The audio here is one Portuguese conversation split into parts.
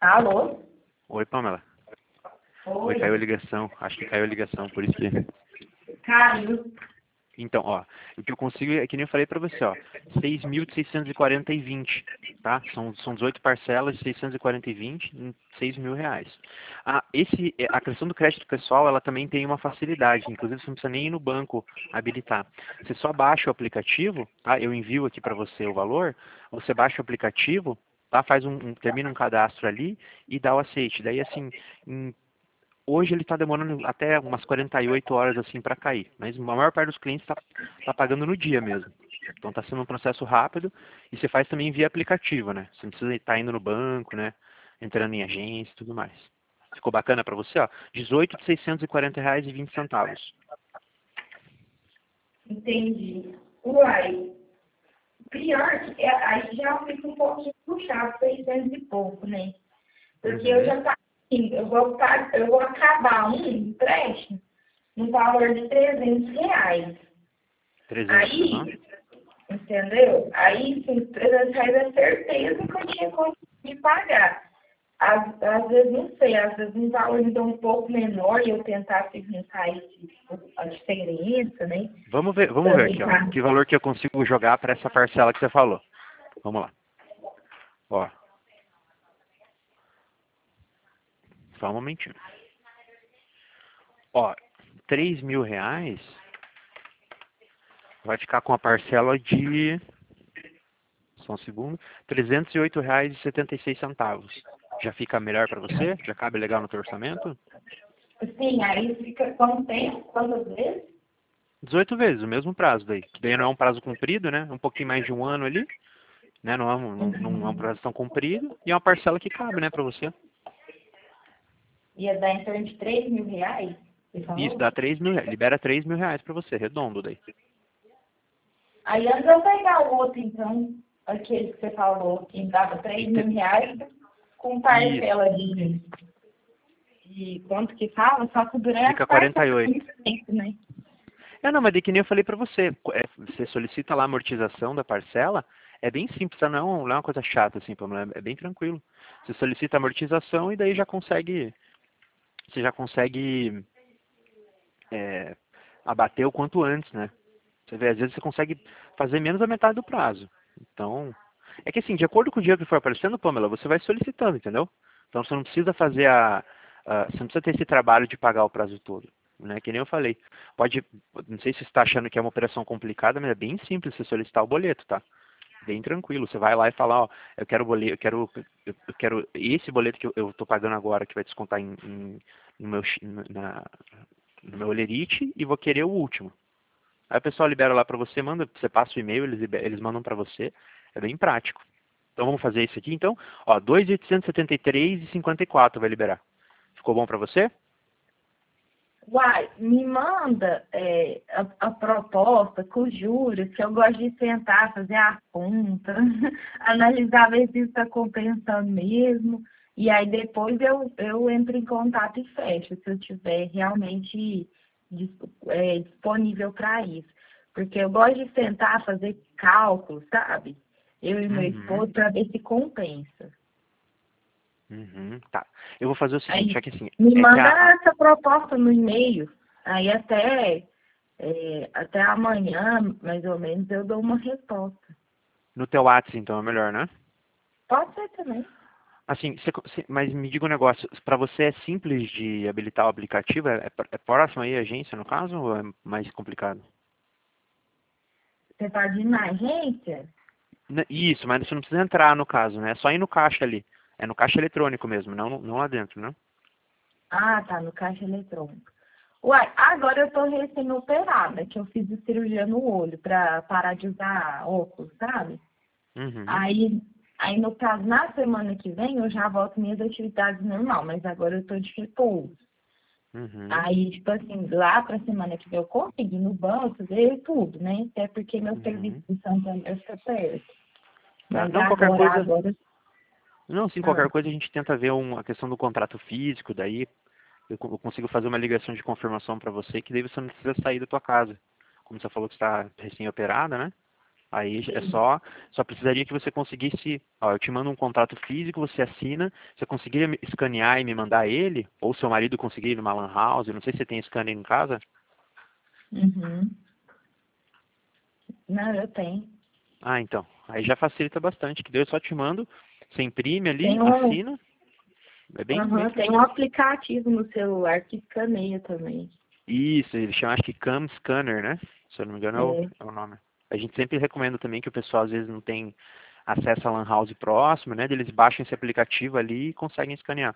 Alô? Oi, Pamela. Oi, Oi. caiu a ligação. Acho que caiu a ligação, por isso que... Caiu. Então, ó, o que eu consigo é que nem eu falei pra você, ó, 6.640,20, tá? São 18 parcelas de 640,20 em 6 mil reais. A questão do crédito pessoal, ela também tem uma facilidade, inclusive você não precisa nem ir no banco habilitar. Você só baixa o aplicativo, tá? Eu envio aqui pra você o valor, você baixa o aplicativo, tá? Termina um cadastro ali e dá o aceite. Daí, assim, hoje ele está demorando até umas 48 horas assim para cair, mas a maior parte dos clientes está pagando no dia mesmo. Então está sendo um processo rápido e você faz também via aplicativo, né? Você não precisa estar indo no banco, né? Entrando em agência e tudo mais. Ficou bacana para você, ó? 18 de R$ 640,20. Entendi. Uai, pior que aí já fica um pouquinho puxado, 600 e pouco, né? Porque eu Uhum. já tá assim, eu vou acabar um empréstimo no valor de R$ 300. 300, aham. Aí, entendeu? Aí, sim, R$ 300 é certeza que eu tinha conseguido pagar. Às vezes, não sei, às vezes um valor ainda um pouco menor e eu tentasse juntar a diferença, né? Vamos Pra ver aqui, ó. ficar. Que valor que eu consigo jogar para essa parcela que você falou. Vamos lá. Ó, só um momentinho. Ó, R$ 3.000 vai ficar com a parcela de, só um segundo, R$ 308,76. Já fica melhor para você? Já cabe legal no teu orçamento? Sim, aí fica quanto tempo? Quantas vezes? 18 vezes, o mesmo prazo daí. Que daí não é um prazo comprido, né? Um pouquinho mais de um ano ali, né? Não é um prazo tão comprido. E é uma parcela que cabe, né, para você. Ia dar em torno de R$ 3.000, você Isso, falou? dá R$ 3.000. Libera R$ 3.000 para você, redondo daí. Aí antes eu pegar o outro, então, aquele que você falou, que dava E R$ 3.000 com Isso, parcela de quanto que fala, só que durante fica as parcelas 48. muito tempo, né? Não, mas é que nem eu falei pra você. Você solicita lá a amortização da parcela, é bem simples, tá? Não é uma coisa chata, assim, Pamela, é bem tranquilo. Você solicita a amortização e daí você já consegue é, abater o quanto antes, né? Você vê, às vezes você consegue fazer menos da metade do prazo. Então, é que assim, de acordo com o dia que for aparecendo, Pamela, você vai solicitando, entendeu? Então você não precisa você não precisa ter esse trabalho de pagar o prazo todo, né? Que nem eu falei. Não sei se você está achando que é uma operação complicada, mas é bem simples você solicitar o boleto, tá? Bem tranquilo. Você vai lá e fala, ó, eu quero boleto, eu quero esse boleto que eu estou pagando agora, que vai descontar no meu, no meu Olerite, e vou querer o último. Aí o pessoal libera lá para você, você passa o e-mail, eles mandam para você. É bem prático. Então vamos fazer isso aqui, então. Ó, 2.873,54 vai liberar. Ficou bom para você? Uai, me manda a proposta com os juros, que eu gosto de sentar, fazer a conta, analisar, ver se está compensando mesmo. E aí depois eu entro em contato e fecho, se eu tiver realmente disponível para isso. Porque eu gosto de sentar, fazer cálculos, sabe? Eu e meu Uhum. esposo, para ver se compensa. Uhum. Tá. Eu vou fazer o seguinte, Aí já que assim, me é que manda essa proposta no e-mail. Aí até amanhã, mais ou menos, eu dou uma resposta. no teu WhatsApp, então, é melhor, né? Pode ser também. Assim, mas me diga um negócio, para você é simples de habilitar o aplicativo? É próximo aí a agência, no caso, ou é mais complicado? Você pode ir na agência? Isso, mas você não precisa entrar no caso, né? É só ir no caixa ali. É no caixa eletrônico mesmo, não lá dentro, né? Ah, tá, no caixa eletrônico. Uai, agora eu tô recém-operada, que eu fiz a cirurgia no olho pra parar de usar óculos, sabe? Uhum, Aí no caso, na semana que vem, eu já volto minhas atividades normal, mas agora eu tô de repouso. uhum, Aí, tipo assim, lá pra semana que vem eu consegui no banco ver tudo, né? Até porque meu serviço uhum. de Santander fica perto. Tá. Mas Não, qualquer coisa, agora. não, sim, Ah, qualquer coisa a gente tenta ver a questão do contrato físico, daí eu consigo fazer uma ligação de confirmação para você, que daí você não precisa sair da tua casa. Como você falou que está recém-operada, né? Aí é Sim. só precisaria que você conseguisse, ó, eu te mando um contrato físico, você assina, você conseguiria escanear e me mandar ele, ou seu marido conseguir ir numa lan house, não sei se você tem scanner em casa. Uhum. Não, eu tenho. Ah, então, aí já facilita bastante, que daí eu só te mando, você imprime ali, Tem um, assina, é bem uhum, tem um tranquilo. aplicativo no celular que escaneia também. Isso, ele chama acho que Cam Scanner, né? Se eu não me engano É. é o nome. A gente sempre recomenda também que o pessoal às vezes não tem acesso a lan house próximo, né? Eles baixam esse aplicativo ali e conseguem escanear.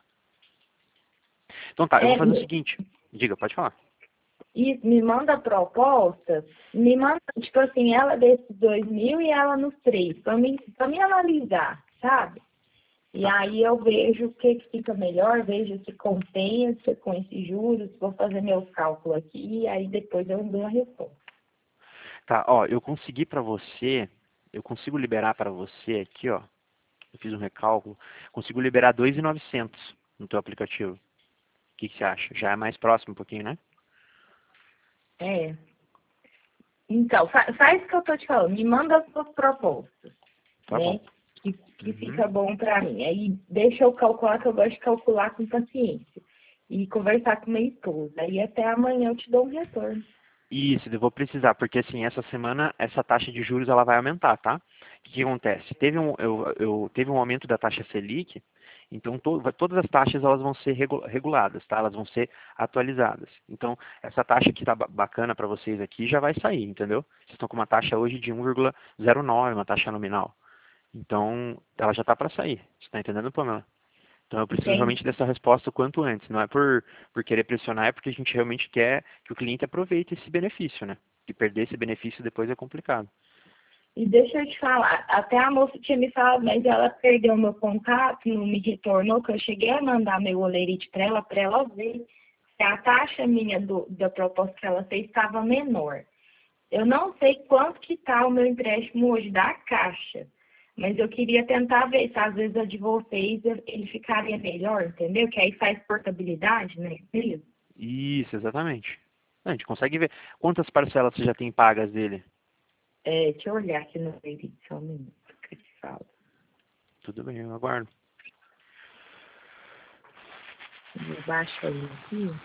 Então tá, eu vou É, fazer o seguinte. Diga, pode falar. isso, me manda a proposta, me manda, tipo assim, ela desses 2.000 e ela nos três, pra mim analisar, sabe? E Tá. aí eu vejo o que que fica melhor, vejo se compensa com esses juros, vou fazer meus cálculos aqui, e aí depois eu dou a resposta. Tá, ó, eu consegui pra você, eu consigo liberar pra você aqui, ó. Eu fiz um recálculo, consigo liberar 2.900 no teu aplicativo. O que que você acha? Já é mais próximo um pouquinho, né? É. Então, faz o que eu tô te falando, me manda as suas propostas, Tá bom. né? Que Uhum. fica bom para mim. Aí deixa eu calcular, que eu gosto de calcular com paciência. E conversar com minha esposa. Aí até amanhã eu te dou um retorno. Isso, eu vou precisar, porque assim, essa semana essa taxa de juros ela vai aumentar, tá? O que que acontece? Teve um aumento da taxa Selic, então todas as taxas elas vão ser reguladas, tá? Elas vão ser atualizadas. Então, essa taxa que tá bacana para vocês aqui já vai sair, entendeu? Vocês estão com uma taxa hoje de 1,09, uma taxa nominal. Então, ela já está para sair. Você está entendendo, Pamela? Então eu preciso Entende? realmente dessa resposta o quanto antes. Não é por querer pressionar, é porque a gente realmente quer que o cliente aproveite esse benefício, né? E perder esse benefício depois é complicado. E deixa eu te falar, até a moça tinha me falado, mas ela perdeu meu contato, não me retornou, que eu cheguei a mandar meu olerite para ela ver se a taxa minha da proposta que ela fez estava menor. Eu não sei quanto que está o meu empréstimo hoje da Caixa, mas eu queria tentar ver se às vezes a de vocês ele ficaria melhor, entendeu? Que aí faz portabilidade, né? Beleza. Isso, exatamente. A gente consegue ver quantas parcelas você já tem pagas dele. É, deixa eu olhar aqui no olerite só um minuto que eu te falo. Tudo bem, eu aguardo. Eu baixo ele aqui.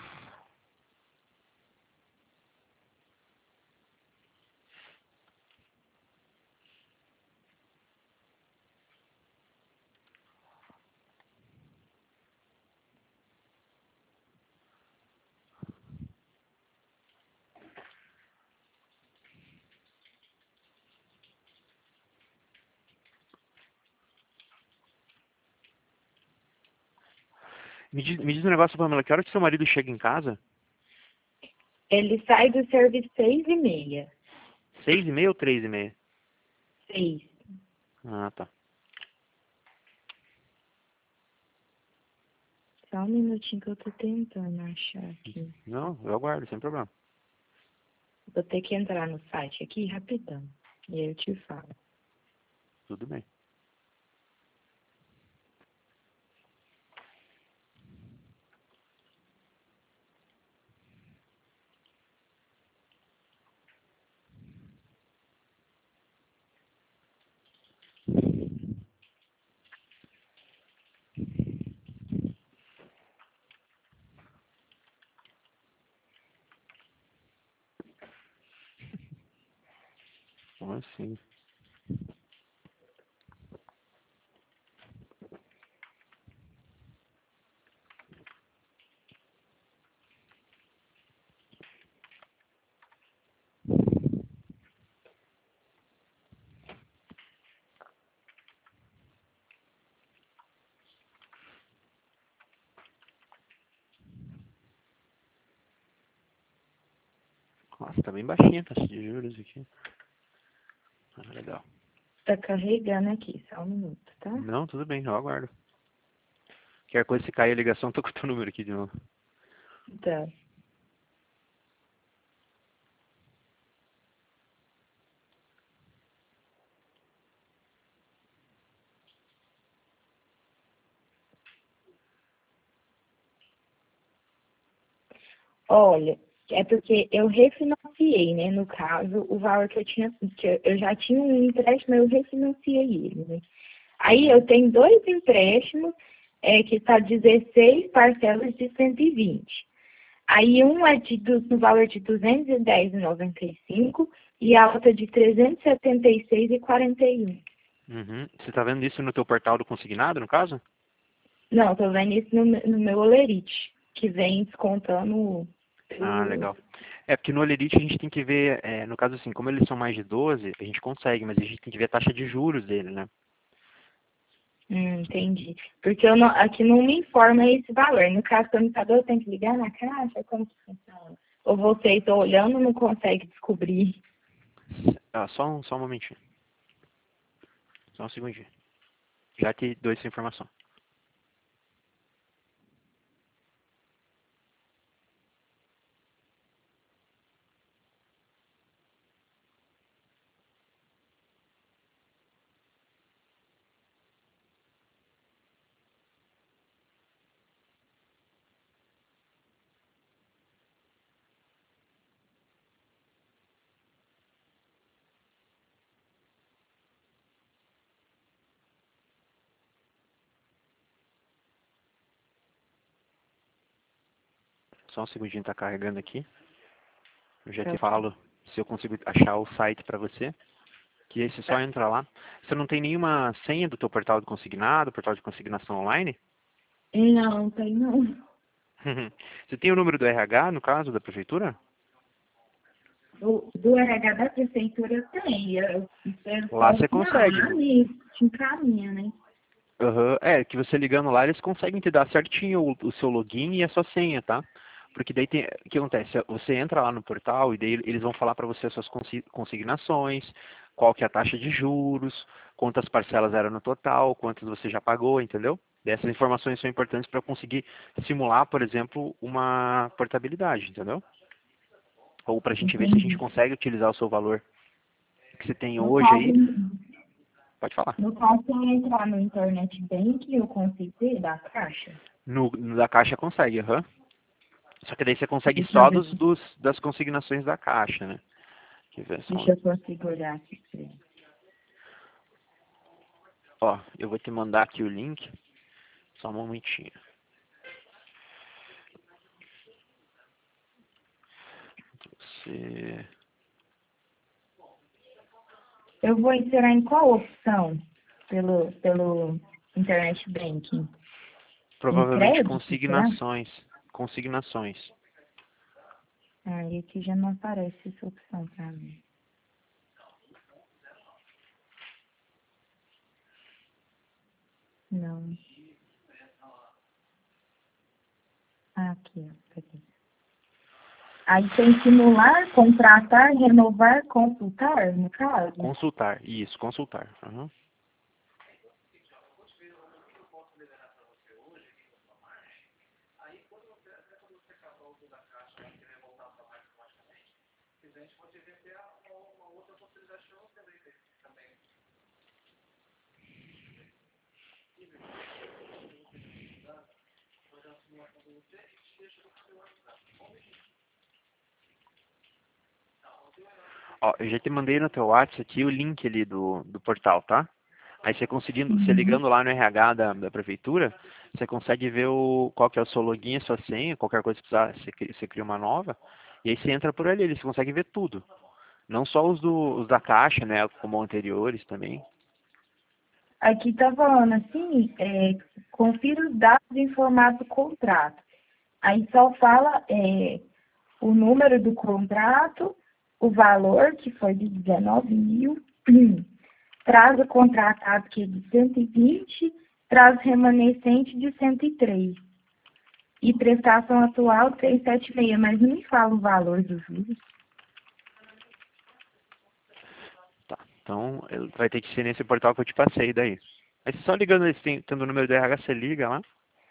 Me diz um negócio, Pamela, que hora que seu marido chega em casa? Ele sai do serviço 6:30. 6:30 ou 3:30? 6. Ah, tá. Só um minutinho que eu tô tentando achar aqui. Não, eu aguardo, sem problema. Vou ter que entrar no site aqui rapidão. E aí eu te falo. Tudo bem. Como assim? Nossa, tá bem baixinha a taxa de juros aqui. Ah, legal. Tá carregando aqui, só um minuto, tá? Não, tudo bem, eu aguardo. Qualquer coisa, se cair a ligação, tô com o teu número aqui de novo. Tá. Olha, É porque eu refinanciei, né? No caso, o valor que eu tinha, eu já tinha um empréstimo, eu refinanciei ele, né? Aí eu tenho dois empréstimos, que está 16 parcelas de 120. Aí um é no valor de 210,95 e a outra de 376,41. Uhum. Você está vendo isso no teu portal do consignado, no caso? Não, tô vendo isso no meu Olerite, que vem descontando Ah, legal. É, porque no Olerite a gente tem que ver, no caso assim, como eles são mais de 12, a gente consegue, mas a gente tem que ver a taxa de juros dele, né? Entendi. Porque aqui não me informa esse valor. No caso do computador, eu tenho que ligar na caixa? Como que funciona? Ou vocês estão olhando e não conseguem descobrir? Ah, só um momentinho. Só um segundinho. Já te dou essa informação. Só um segundinho, tá carregando aqui. Eu já te falo se eu consigo achar o site para você. Que aí você só entra lá. Você não tem nenhuma senha do teu portal de consignado, portal de consignação online? Não, tem não. Você tem o número do RH, no caso, da prefeitura? Do RH da prefeitura eu tenho. Eu Lá você posso consegue. lá me te encaminha, né? Uhum. É, que você ligando lá, eles conseguem te dar certinho o seu login e a sua senha, tá? Porque daí tem, o que acontece? Você entra lá no portal e daí eles vão falar para você as suas consignações, qual que é a taxa de juros, quantas parcelas eram no total, quantas você já pagou, entendeu? Essas informações são importantes para conseguir simular, por exemplo, uma portabilidade, entendeu? Ou para a gente ver se a gente Entendi. consegue utilizar o seu valor que você tem No hoje caso, aí. Pode falar. no caso, se eu entrar no Internet Bank, eu consigo ver da caixa. No da Caixa consegue, aham. Só que daí você consegue Deixa eu só ver das consignações da Caixa, né? Deixa eu ver só. deixa eu consigo olhar aqui. Ó, eu vou te mandar aqui o link. Só um momentinho. Você... Eu vou entrar em qual opção pelo Internet Banking? Em Provavelmente crédito, será? consignações. Consignações. Ah, e aqui já não aparece essa opção para mim. Não. Ah, aqui, ó. Peguei. Aí tem simular, contratar, renovar, consultar, no caso. Consultar. Isso, consultar. Aham. Ó, eu já te mandei no teu WhatsApp aqui o link ali do portal, tá? Aí você conseguindo, você Uhum. ligando lá no RH da prefeitura, você consegue ver qual que é o seu login, a sua senha, qualquer coisa que precisar, você cria uma nova, e aí você entra por ali, você consegue ver tudo. Não só os da Caixa, né, como anteriores também. Aqui tá falando assim, confira os dados em formato contrato. Aí só fala o número do contrato, o valor, que foi de 19 mil, prazo contratado, que é de 120, prazo remanescente de 103. E prestação atual 376, mas não me fala o valor dos juros. Tá. Então, vai ter que ser nesse portal que eu te passei daí. Aí você só ligando, tendo o número do RH, você liga lá.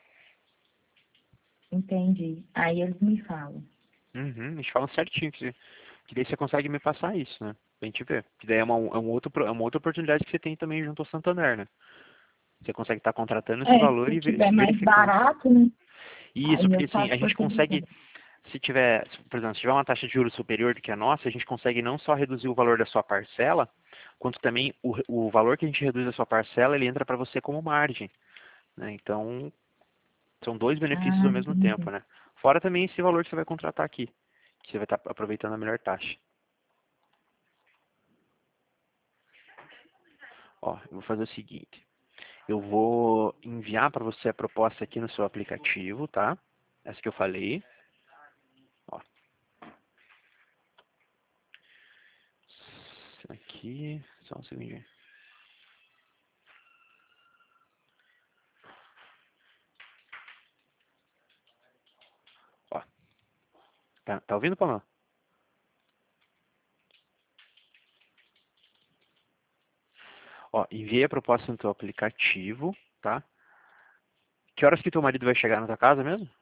Entendi. Aí eles me falam. Uhum, eles falam certinho, que daí você consegue me passar isso, né? Pra gente ver. Que daí é uma outra oportunidade que você tem também junto ao Santander, né? Você consegue estar contratando esse valor Se e tiver mais verificando. barato, né? Isso, Aí porque eu assim, faço a gente consegue, portabilidade. por exemplo, se tiver uma taxa de juros superior do que a nossa, a gente consegue não só reduzir o valor da sua parcela, quanto também o valor que a gente reduz da sua parcela, ele entra para você como margem, né? Então, são dois benefícios Ah, ao mesmo tempo, entendi. né? Fora também esse valor que você vai contratar aqui, que você vai estar aproveitando a melhor taxa. Ó, eu vou fazer o seguinte. Eu vou enviar para você a proposta aqui no seu aplicativo, tá? Essa que eu falei. Ó, aqui, só um segundinho. Ó, tá ouvindo, Pamela? Ó, enviei a proposta no teu aplicativo, tá? Que horas que teu marido vai chegar na tua casa mesmo?